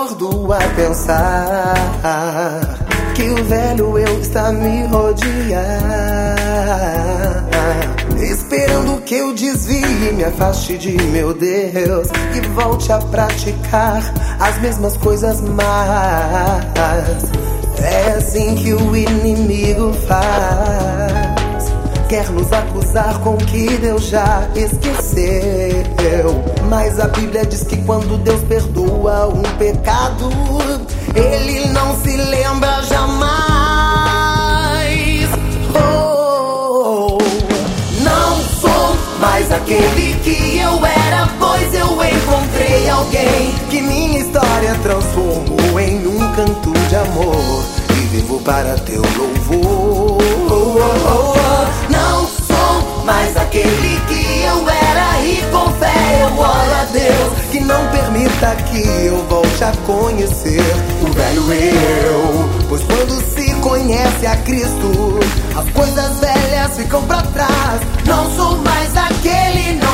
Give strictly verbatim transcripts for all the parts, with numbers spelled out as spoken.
acordo a pensar que o velho eu está a me rodear, esperando que eu desvie e me afaste de meu Deus e volte a praticar as mesmas coisas más. É assim que o inimigo faz, quer nos acusar com o que Deus já esqueceu. Mas a Bíblia diz que quando Deus perdoa um pecado, Ele não se lembra jamais. Oh, não sou mais aquele que eu era, pois eu encontrei alguém que minha história transformou em um canto de amor e vivo para teu louvor. Oh, oh, oh, oh. Não sou mais aquele que eu era e com fé eu oro a Deus que não permita que eu volte a conhecer o velho eu. Pois quando se conhece a Cristo, as coisas velhas ficam pra trás. Não sou mais aquele, não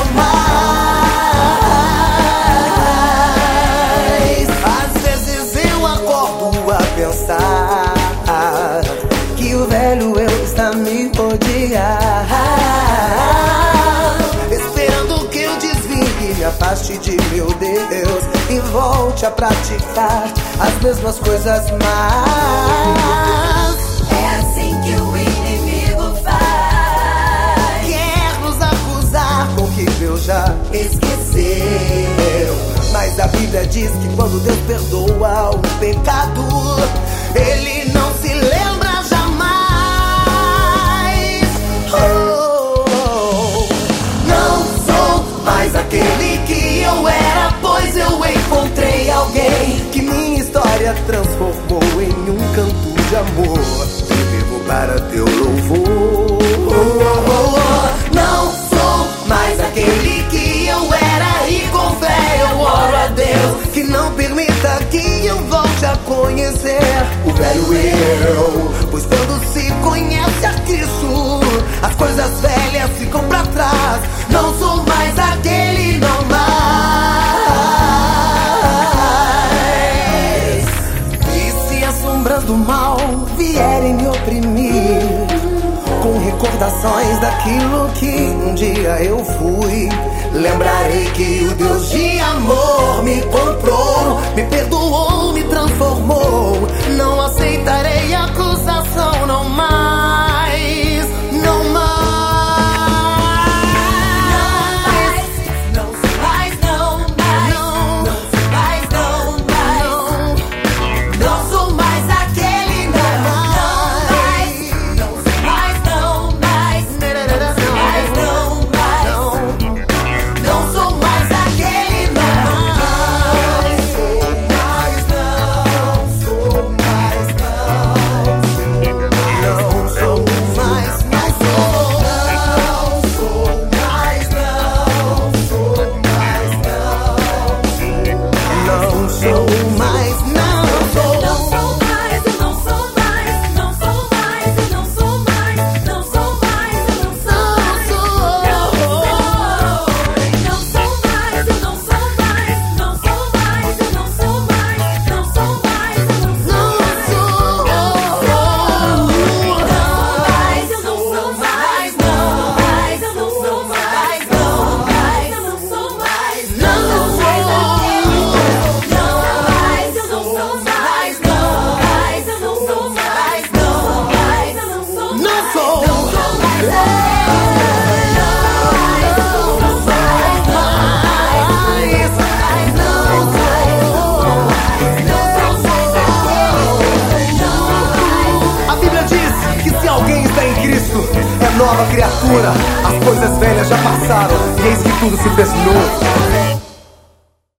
mais. Às vezes eu acordo a pensar que o velho eu está a me rodear, esperando que eu desvie e me afaste de meu Deus e volte a praticar as mesmas coisas más. É assim que o inimigo faz, Quer nos acusar com o que Deus já esqueceu. Mas a Bíblia diz que quando Deus perdoa um pecado, Ele não se lembra jamais. Oh, não sou mais aquele que eu era, pois eu encontrei alguém que minha história transformou em um canto de amor e vivo para teu louvor. Oh, oh, oh. Não sou mais aquele que eu era e com fé eu oro a Deus que não permita que eu volte a conhecer o velho eu. Pois quando se conhece a Cristo, as coisas velhas ficam pra trás. Não sou mais aquele, não mais. E se as sombras do mal vierem me oprimir, com recordações daquilo que um dia eu fui, lembrarei que o Deus de amor me comprou, me perdoou, me transformou. Não aceitarei acusação, não mais, não mais. não sou mais, não mais, não sou mais, não mais, não sou mais aquele, não mais, não sou mais, não mais, não mais, não sou mais aquele, não mais, Não sou mais, não sou. não sou mais, eu não sou mais, não sou mais, eu não sou mais, não sou mais, eu não sou mais, não sou mais, eu não sou mais, não sou mais, eu não sou mais, não sou mais, eu não sou mais, eu não sou mais, não mais, eu não sou mais, não mais, eu não sou mais, não mais aquele, não mais, eu não sou mais, não mais, eu não sou mais, não mais, eu não sou mais, Não sou. não sou mais, não mais, eu não sou mais, não mais, não sou mais aquele, não mais. A Bíblia diz que se alguém está em Cristo, é nova criatura. As coisas velhas já passaram e eis que tudo se fez novo.